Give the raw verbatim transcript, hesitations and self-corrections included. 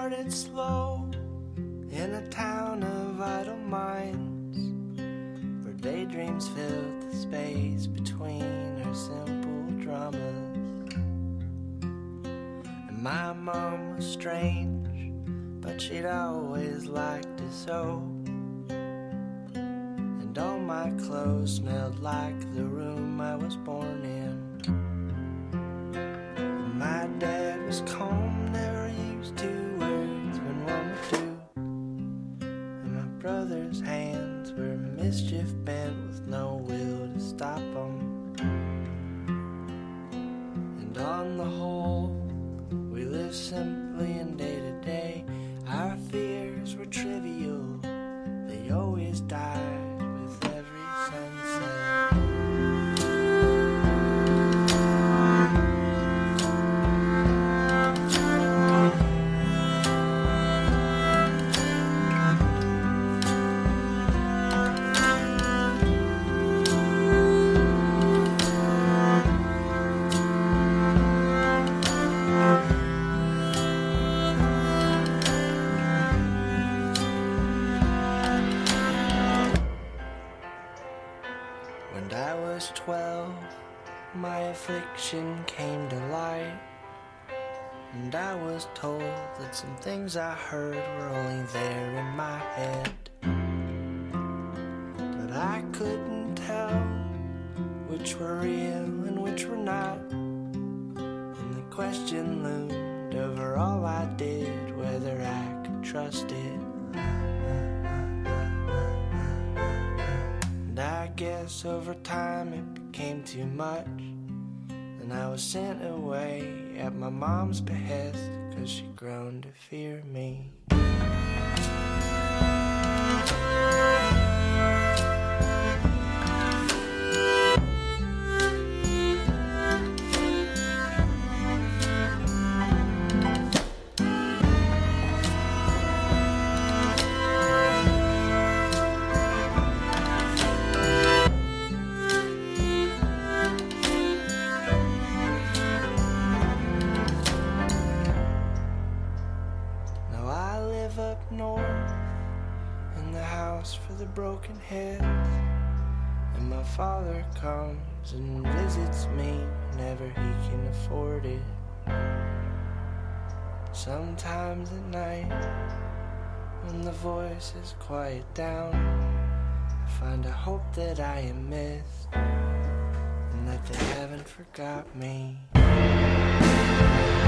started slow in a town of idle minds, where daydreams filled the space between our simple dramas. And my mom was strange, but she'd always liked to sew, and all my clothes smelled like the room I was born in. And my dad was calm, never used two words when one would do. And my brother's hands were mischief bent with no will to stop them. And on the whole, we lived simply in day to day. Our fears were trivial, they always died with every sunset. When I was twelve, my affliction came to light, and I was told that some things I heard were only there in my head. But I couldn't tell which were real and which were not, and the question loomed over all I did, whether I could trust it. I guess over time it became too much, and I was sent away at my mom's behest, 'cause she'd grown to fear me. Up north in the house for the broken heads, and my father comes and visits me whenever he can afford it. Sometimes at night, when the voices quiet down, I find a hope that I am missed, and that they haven't forgot me.